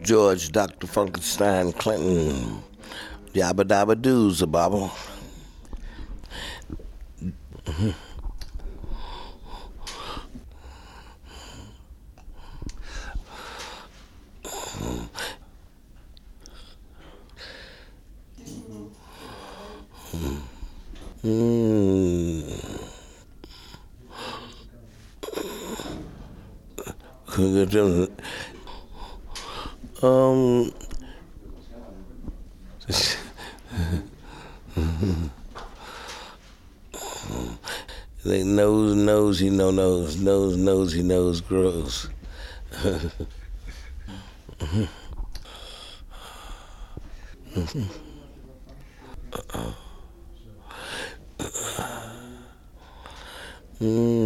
George, Dr. Frankenstein, Clinton, Yabba Dabba Doos, Baba. Mm. Um, they nose, he no nose, he knows grows. Mm.